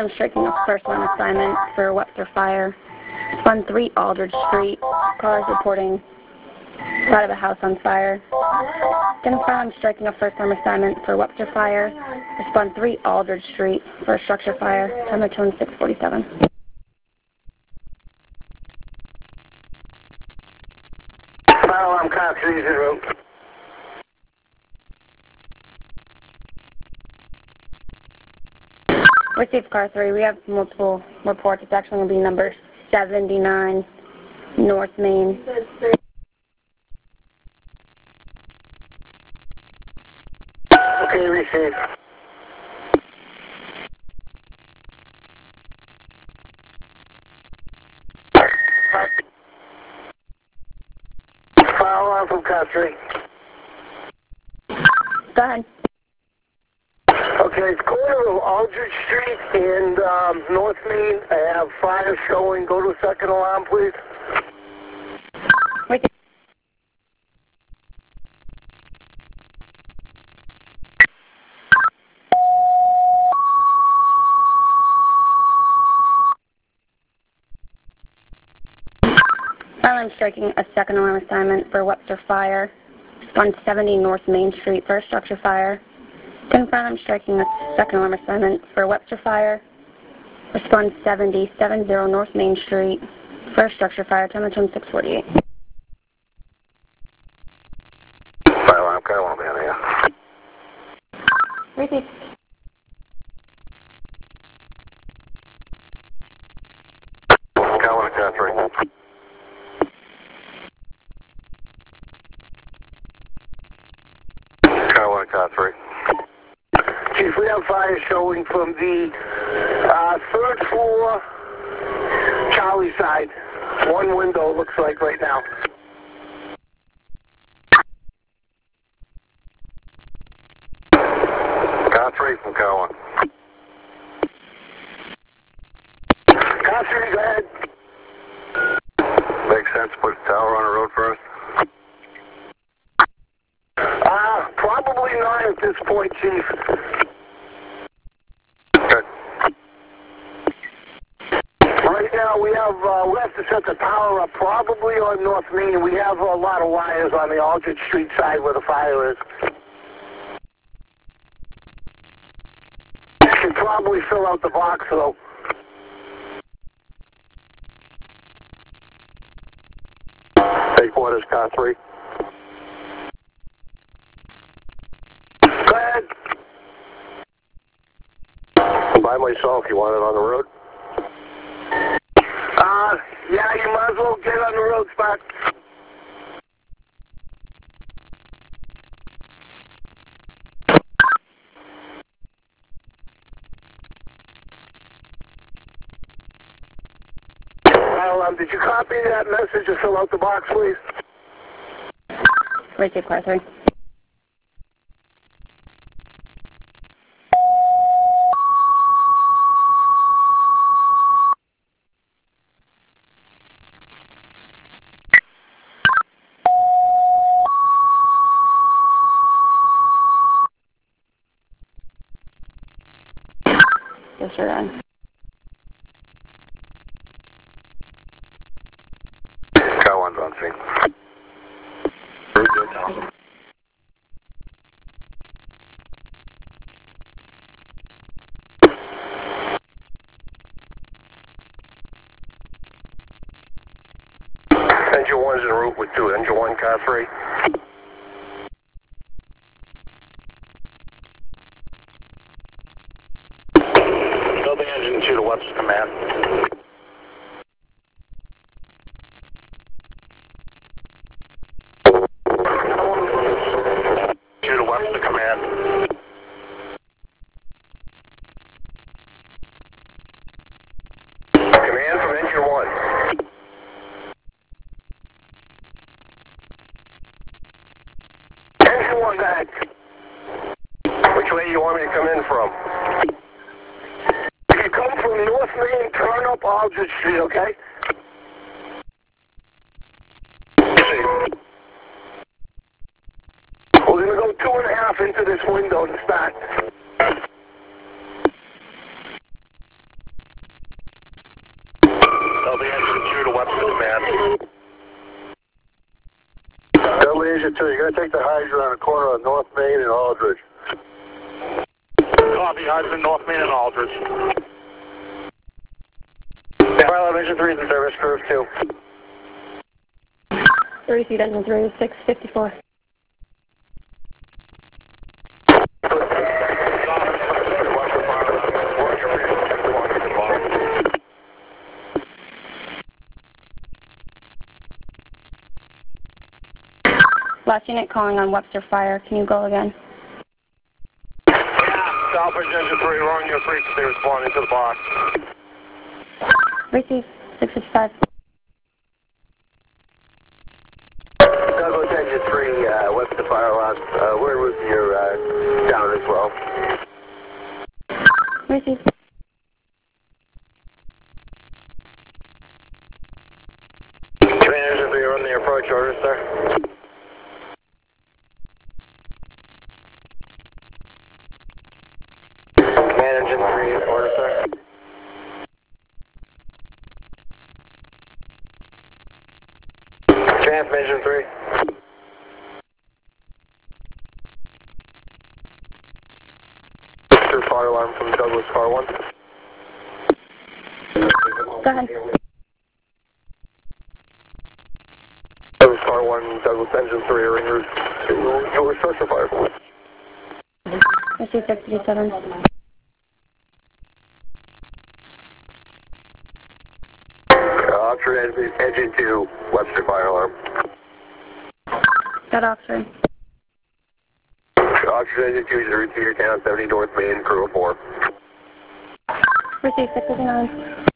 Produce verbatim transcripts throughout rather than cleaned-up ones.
I'm striking a first line assignment for Webster Fire. Respond three Aldridge Street. Cars reporting side of a house on fire. Identify I'm striking a first line assignment for Webster Fire. Respond three Aldridge Street for a structure fire. Time of tone six forty-seven. Fire alarm cops in route. Received car three. We have multiple reports. It's actually going to be number seventy-nine North Main. Okay, received. Fire alarm from car three. Go ahead. Okay, it's corner of Aldridge Street and um, North Main. I have fire showing. Go to a second alarm, please. Received. I'm striking a second alarm assignment for Webster Fire. Respond seventy North Main Street for a structure fire. Confirm I'm striking a second alarm assignment for Webster Fire. Respond seventy, seventy North Main Street for a structure fire. Time of tone six forty-eight. Fire alarm, car one down here. Received. Car one, car three. Car one, car three. Chief, we have fire showing from the uh, third floor, Charlie side. One window, looks like right now. Car three from car one. Car three, go ahead. Makes sense to put a tower on the road first? Uh, probably not at this point, Chief. Good. Right now we have, uh, we have to set the power up probably on North Main. We have a lot of wires on the Aldridge Street side where the fire is. Should probably fill out the box though. Take orders, car three. Go ahead. By myself, you want it on the road? Uh, yeah, you might as well get on the road spot. Well, um, did you copy that message and fill out the box, please? Received car three. Yes, sir. Done. Car one's on scene. Very good. Engine one's en route with two. Engine one, car three. Build the engine to the Webster command. To the Webster command. Command from engine one. Engine one, go ahead. Which way do you want me to come in from? If you come from North Main, turn up Aldridge Street, okay? We're going to go two and a half into this window to start. Double Asia two, you're going to take the hydrant on the corner of North Main and Aldridge. Copy, hydrant North Main and Aldridge. Fire Engine three is in service, curve two. thirty feet engine three, six fifty-four. Last unit calling on Webster Fire. Can you go again? Southbridge Engine three, wrong your frequency, responding to the box. Receive, six fifty-five. Douglas Engine three, uh, Webster Fire Alarm. Uh, we're routing your uh, down as well. Receive. Command Engine three, run the approach order, sir. Command Engine three, order, sir. Tramp Engine three. Through fire alarm from Douglas Car one. Go ahead. Douglas Car one, Douglas Engine three, ring route. You'll research the fire. Receive, six fifty-seven. Oxford Engine, engine two, Webster Fire Alarm. Got Oxford. Oxford Engine two is the route to your town, seventy North Main, crew of four. Receive, six fifty-nine.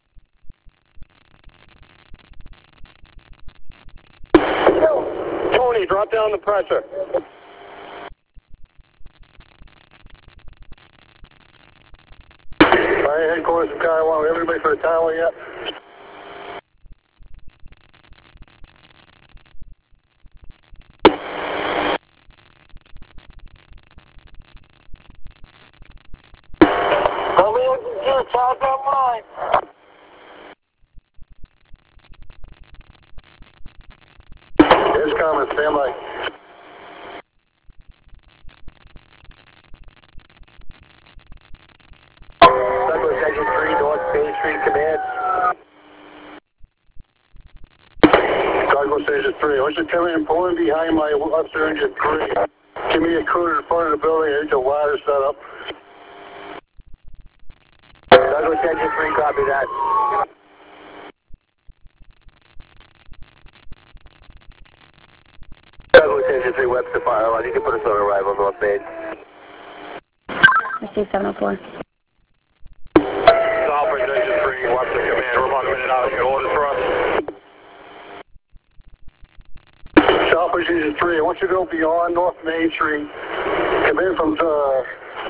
Tony, drop down the pressure. Fire headquarters from Car one, everybody for the tower yet? It's coming, stand by. Douglas Engine three, North Main Street, command. Douglas Engine three, I want you to come in, pull in behind my Webster Engine three. Give me a crew to the front of the building, I need the ladder set up. Douglas Engine three, copy that. Douglas Engine three, Webster Fire Alarm, you can put us on arrival, North Main. Receive, seven oh four. Southbridge Engine three, Webster command, we're about a minute out, you got orders for us? Southbridge Engine three, I want you to go beyond North Main Street. Come in from uh,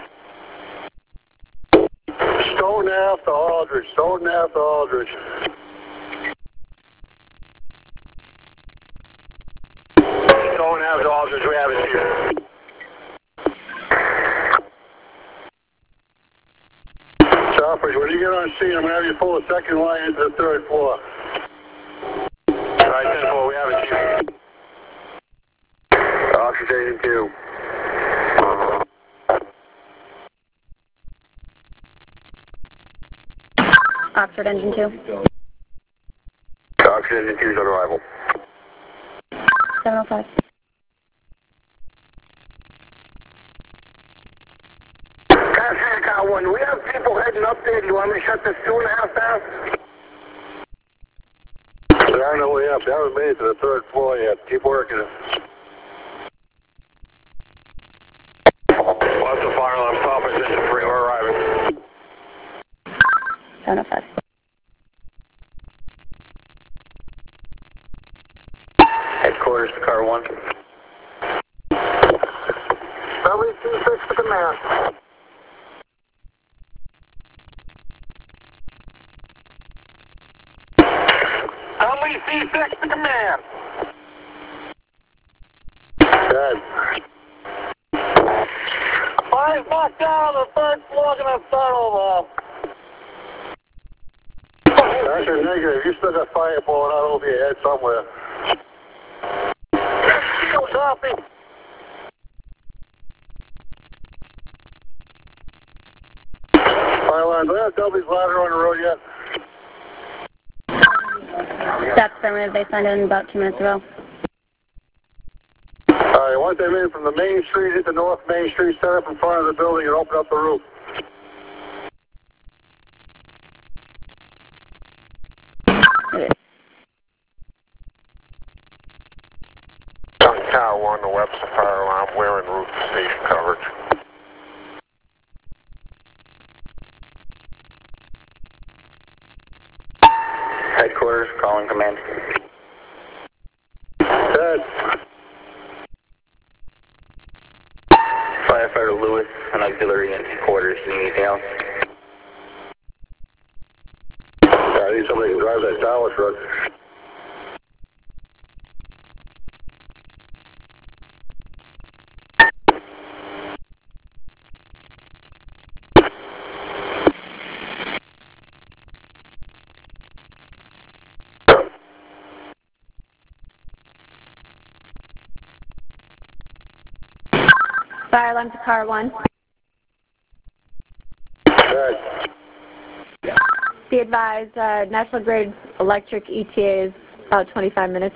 Stone Ave to Aldridge, Stone Ave to Aldridge. Stone Ave to Aldridge, we have it here. Southbridge, when you get on scene, I'm going to have you pull the second line into the third floor. Alright, ten four, we have it, Chief. Oxford Engine two. Oxford Engine two. Oxford Engine two is on arrival. seven oh five. Passenger Car one, we have people heading up there. Do you want me to shut this two and a half down? They're on their way up. They haven't made it to the third floor yet. Keep working it. Webster Fire Alarm, Southbridge Engine three, we're arriving. seven oh five. Headquarters to Car one. W C six to command. W C six to command. Good. Five knocked down on the third floor, gonna start over. That's a negative. You still got fire blowing out over your head somewhere. Shields off me. Fire line, do we have Delby's ladder on the road yet? That's affirmative. They signed in about two minutes ago. Alright, once they in from the main street into North Main Street, set up in front of the building and open up the roof. On Tower one, the Webster fire alarm, we're en route to station coverage. Headquarters, calling command. Ted. Firefighter Lewis and auxiliary in quarters. You need anything else? I need somebody to drive that tower truck. Fire alarm to car one. Ted. Be advised, uh, National Grid Electric E T A is about twenty-five minutes.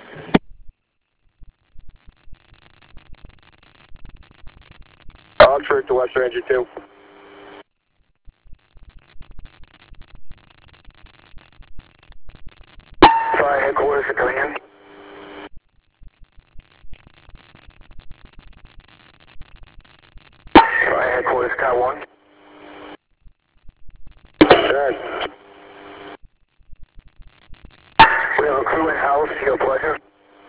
Oxford to Western Engine two. Fire headquarters are coming in. Fire headquarters, car one. Ted. We have a crew in house, your pleasure.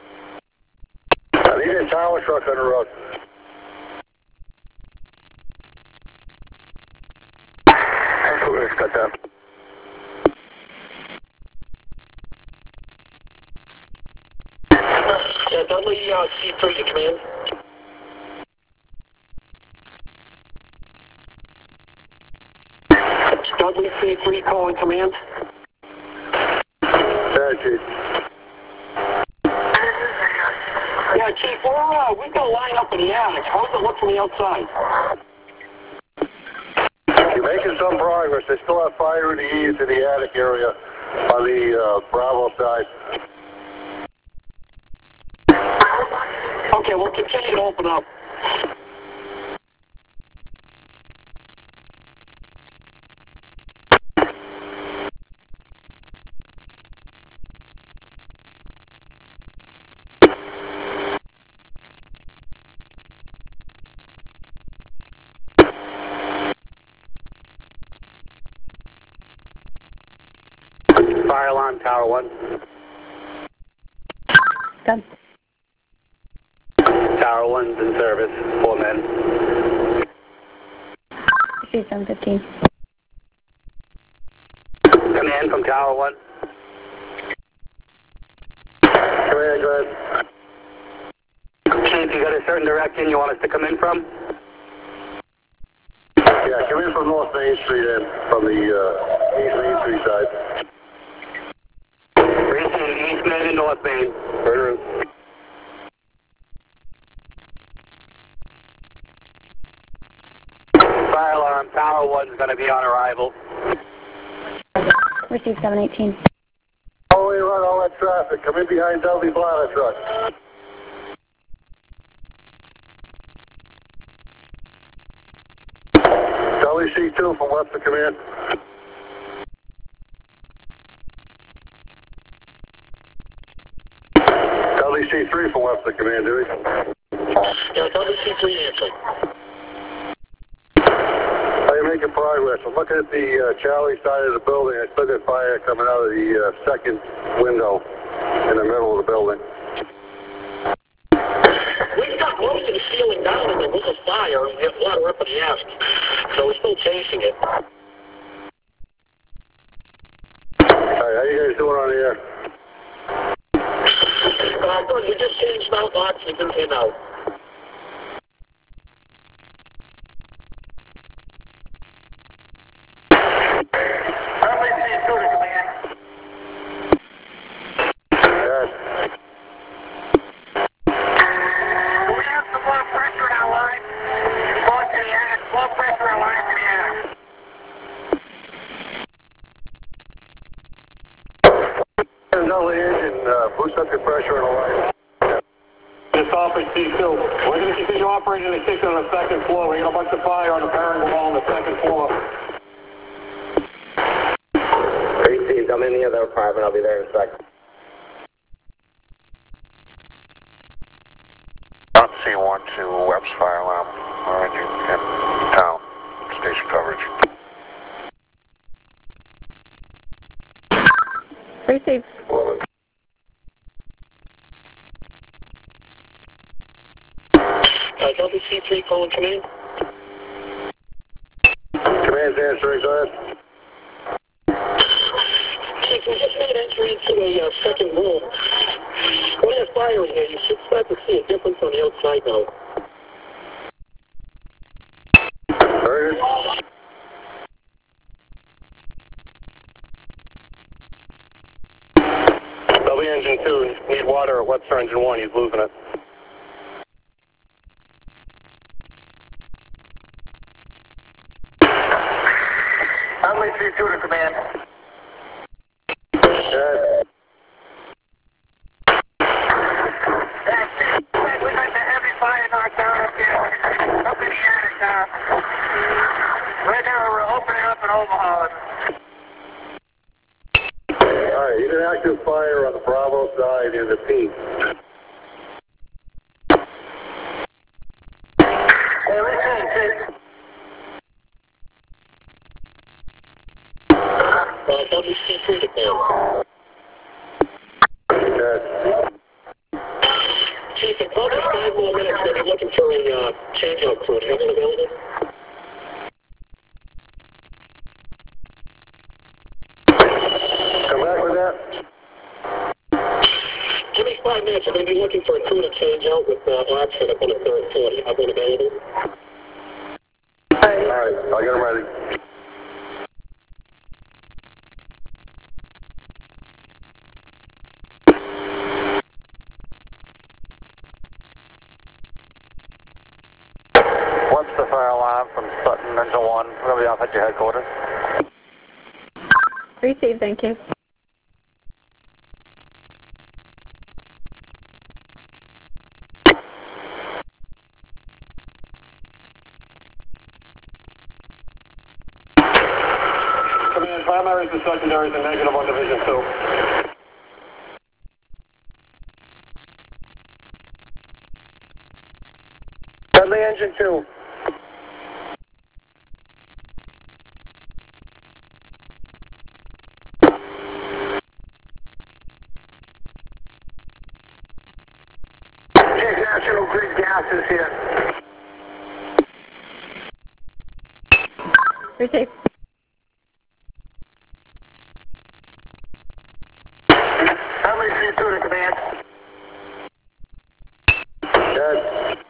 I need a tower truck on the road. Headquarters, cut down. Yeah, Dudley, uh, C three to command. Dudley, C three, calling command. Ted, Chief. Yeah, Chief, we're, uh, we've got a line up in the attic. How's it look from the outside? You're making some progress. They still have fire in the eaves in the attic area on the uh, Bravo side. Okay, we'll continue to open up. Fire alarm, Tower one. Good. Tower one's in service. Four men. C seven fifteen. Command from Tower one. Command, go ahead. Chief, you got a certain direction you want us to come in from? Yeah, come in from North Main Street in, from the uh, East Main Street side. Racing East Main and North Main. Burner. Fire alarm, Tower one's going to be on arrival. Receive seven eighteen. All the way around all that traffic. Come in behind Delby Bladder truck. Delby C two from Webster Command. Delby C three from Webster Command, Dewey. Yeah, W C three answering. How you making progress? I'm looking at the uh, Charlie side of the building. I still got fire coming out of the uh, second window in the middle of the building. We've got most of the ceiling down and there was a fire. We have water up in the attic. So we're still chasing it. Alright, how you guys doing on the air? Uh, good, we just changed out oxygen came out. Conference C two. We're going to continue operating the kitchen on the second floor. We got a bunch of fire on the parent wall on the second floor. Received. I'm in the other apartment. I'll be there in a second. On C one to Webb's fire alarm. Orange in town. Station coverage. Receive. Uh, W C three calling command. Command's answering, go ahead. Chief, we just made entry into a uh, second room. When there's fire in here, you should start to see a difference on the outside now. Very good. W engine two, need water at Webster engine one, he's losing it. I'm with C two to command. Good. We got the heavy fire knocked down up here, up in the attic now. Right now we're opening up and overhauling. All right, you can active fire on the Bravo side in the P. Hey, listen, Chief. Uh, W C three to command. Good. Chief, in probably five more minutes, we'll be looking for a uh, change-out crew. Do you have one available? Come back with that. Give me five minutes. We're going to be looking for a crew to change out with uh, Oxford up on the third floor. Do you have one available? All right, I'll get them ready. Webster fire alarm from Sutton Engine one. We're going to be off at your headquarters. Receive, thank you. Command, primaries and secondaries are negative on Division two. Dudley engine two. Chief, National Grid Gas is here. Receive. I'm with C two to command. Good.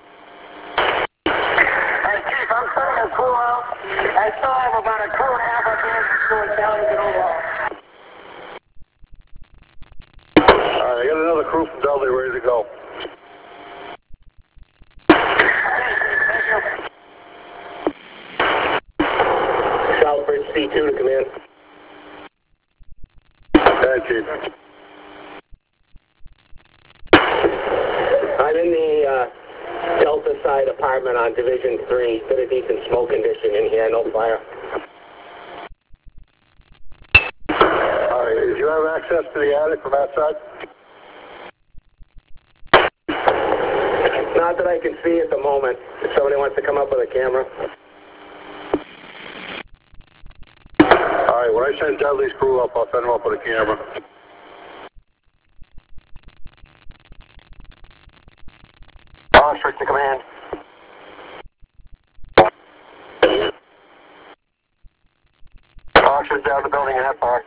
Hey, Chief, I'm starting to cool out. I still have about a crew and a half up here doing challenge and overhaul. All right, I got another crew from Dudley ready to go. Southbridge C two to command. Good, Chief. I'm in the uh, Delta side apartment on Division three. Got a decent smoke condition in here, no fire. All right, do you have access to the attic from that side? Not that I can see at the moment. If somebody wants to come up with a camera. All right, when I send Dudley's crew up, I'll send them up with a camera. Oxford to command. Oxford's down the building in that far.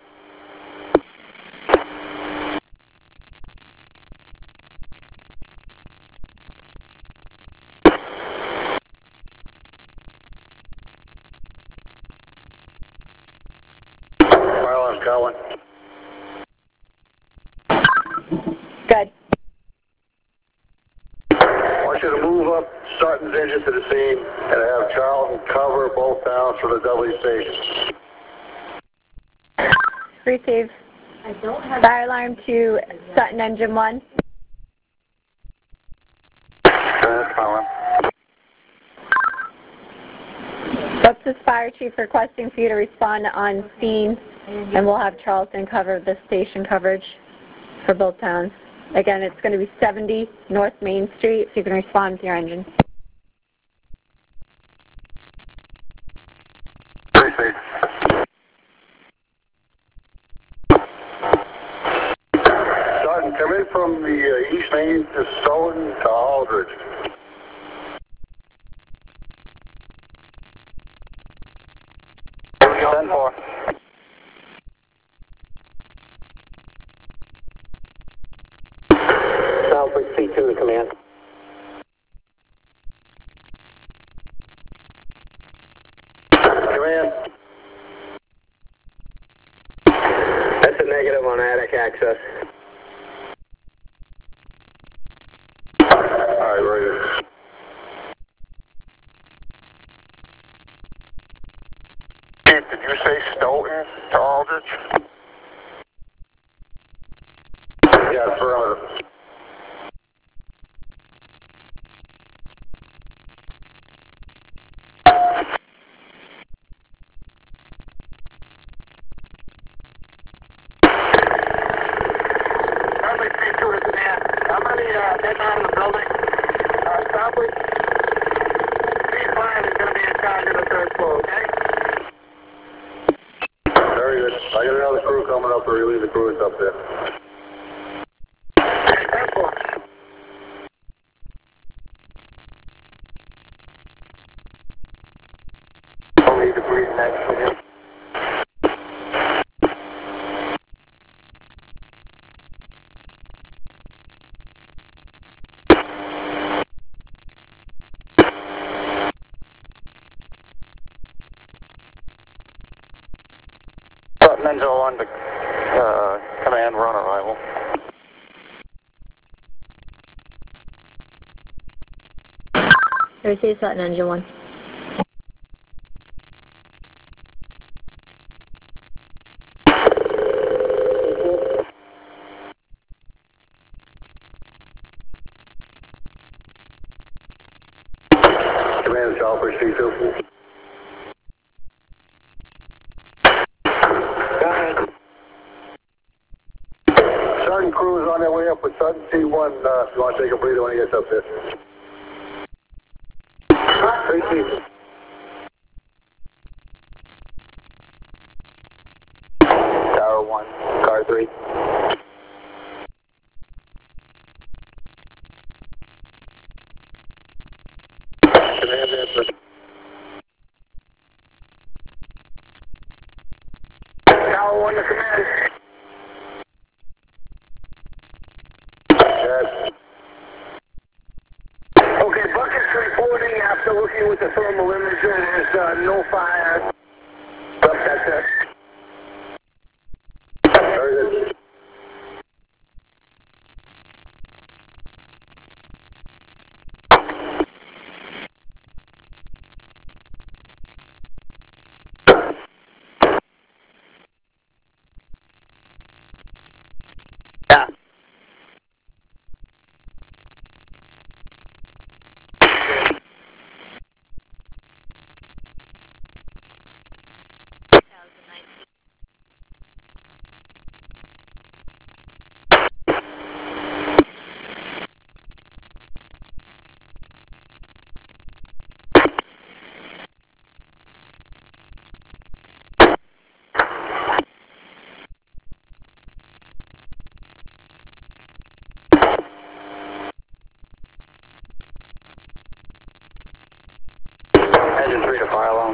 Fire alarm's going. Good. I want you to move up Sutton's engine to the scene and have Charlton cover both towns for the Dudley station. Receive. Fire alarm to Sutton Engine one. That's fine. Webster's Fire Chief requesting for you to respond on scene, and we'll have Charleston cover the station coverage for both towns. Again, it's going to be seventy North Main Street, so you can respond with your engine. Seriously. Sergeant, come in from the uh, East Main to Stoughton to Aldridge. ten four. Southbridge C two to command. Command. That's a negative on attic access. Alright, right. Chief, did you say Stoughton to Aldrich? Yeah, perimeter. Southbridge C two to command. How many uh, men are in the building? Uh, Southbridge C five is going to be in charge of the third floor, okay? Very good. I got another crew coming up to relieve the crew that's up there. Okay, ten four. I'll need to breathe next with you. Ninja one to uh, command run arrival. Receive Sutton Engine one. Command Southbridge C two. Sergeant crew is on their way up with Sutton C one. Uh, if you want to take a breather when he gets up there. Three Chief. Tower one, car three. Command answer. Tower one to command. Yes. Okay, Bucket's reporting after looking with the thermal imager. There's uh, no fire. Yep, that's it. Very good. Yeah. Engine three to fire alarm.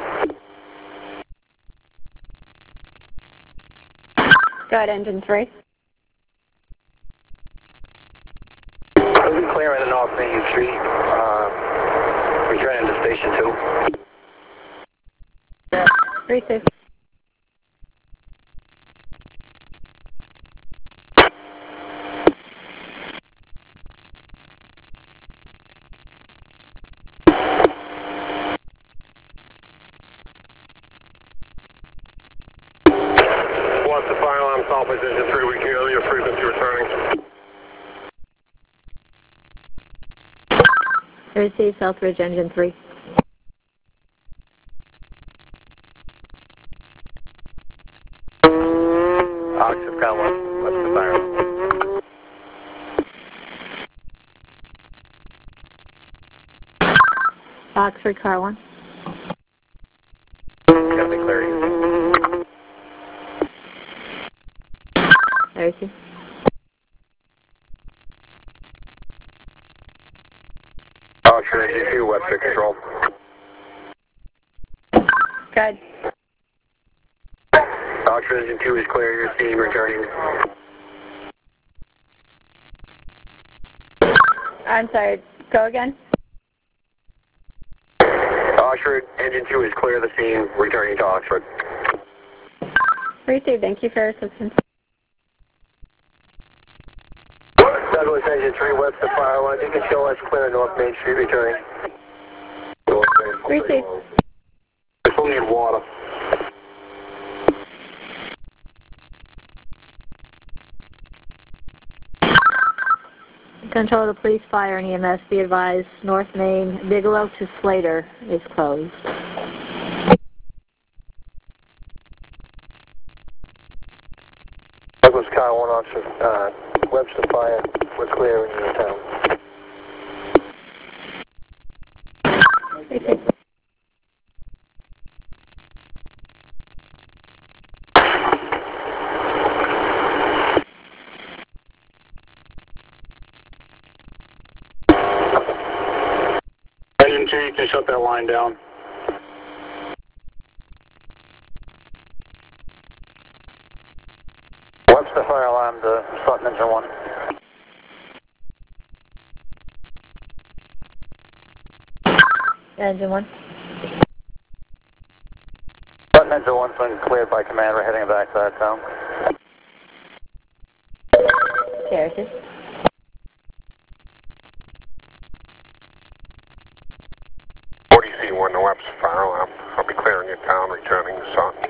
Go ahead, Engine three. We'll be clearing the North Main Street. Uh, returning to station two. Receive. What's the fire alarm? Southbridge Engine three. We can hear your frequency returning. Receive Southbridge Engine three. Oxford Car one, Webster Fire. Oxford Car one. Gotta be clear. I receive. Oxford Engine two, Webster Control. Good. Oxford Engine two is clear, you're seeing returning. I'm sorry, go again? Oxford Engine two is clear of the scene, returning to Oxford. Received. Thank you for your assistance. Douglas Engine three, Webster Fire Line. You can show us clear North Main Street returning. Received. I still need water. Control of the police, fire, and E M S. Be advised, North Main, Bigelow to Slater is closed. Douglas Car one, Oxford, uh, Webster Fire. We're clear in your town. Received. Engine two, you can shut that line down. Webster Fire Alarm to Sutton Engine one. Engine one. Sutton Engine one's been cleared by command. We're heading back to that town. Charity. forty C one, the Webster Fire Alarm. I'll be clearing your town, returning to Sutton.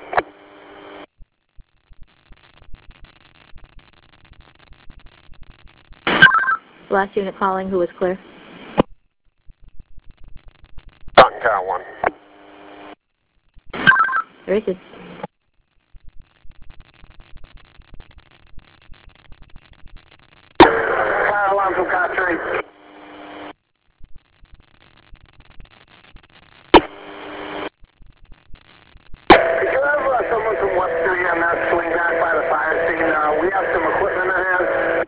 Last unit calling, who was clear? Sutton Car one. Received. Fire alarm from Car three. Did you have uh, someone from Webster E M S swing back by the fire scene? Uh, we have some equipment in hand.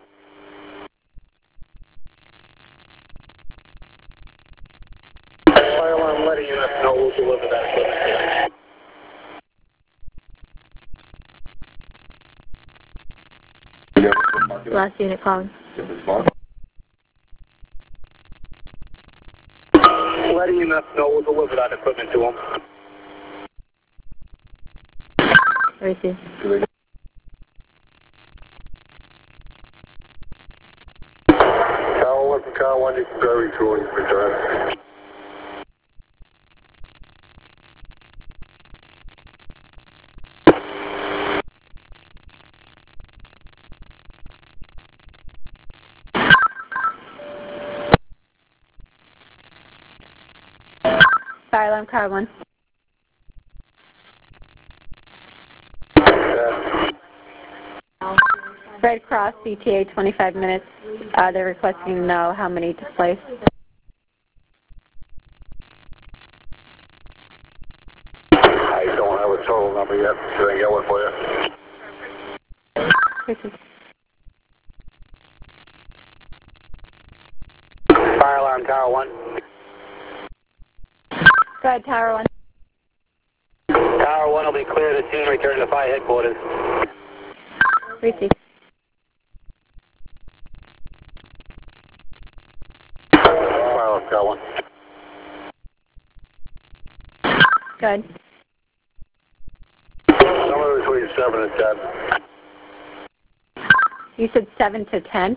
Fire alarm letting you know who delivered that equipment here. Last unit calling. Letting you know who delivered that equipment to him. Received. Car one from Car one, you can carry two and return. Fire alarm, car one. Red Cross, E T A, twenty-five minutes. Uh, they're requesting to know how many displaced. I don't have a total number yet. Should I get one for you? Received. Fire alarm, Tower one. Go ahead, Tower one. Tower one will be clear of the scene. Return to fire headquarters. Received. Fire alarm, Tower one. Go ahead. Somewhere between seven and ten. You said seven to ten?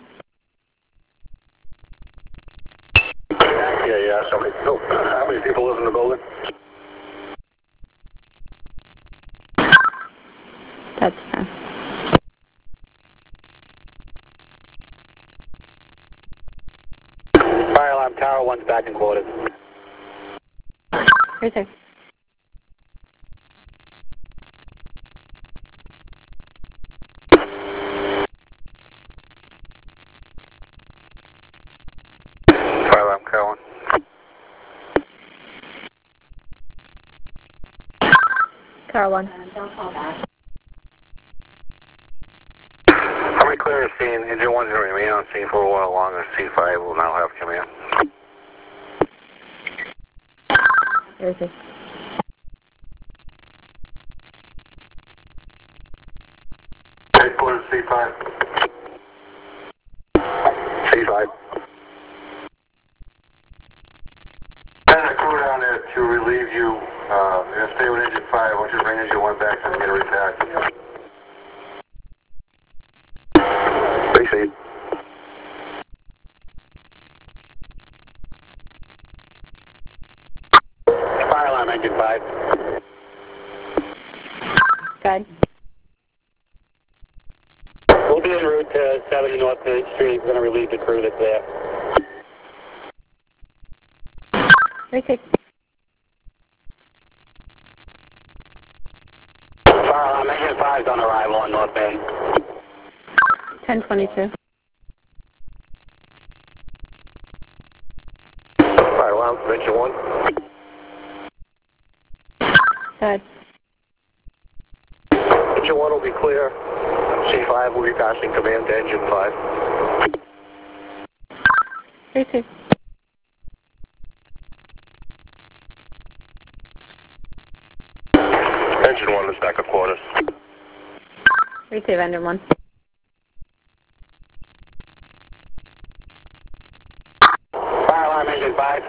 Yeah, yeah. Somebody. Oh, how many people live in the building? That's ten. Fire alarm. alarm. Tower one's back in quarters. Receive. Fire alarm, Carolyn. Tower one. How many clear the scene? Engine one's going to remain on scene for a while longer. C five will now have command. Receive. Headquarters C five. C five. Send a crew down there to relieve you. Uh, you're gonna stay with engine five. I want you to bring engine one back so we can get a repack. Receive. Fire alarm, engine five. Good. We'll be en route to seventy North Main Street. We're going to relieve the crew that's there. Receive. Fire alarm, engine five's on arrival on North Main. ten twenty-two. Fire alarm, engine one. Good. Engine one will be clear. C five will be passing command to engine five. Receive. Engine one is back at quarters. Receive, engine one. Fire alarm, engine five.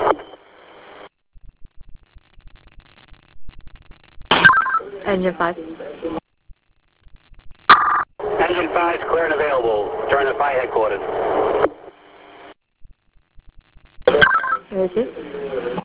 Engine five. Engine five is clear and available. Join the fire headquarters. Receive.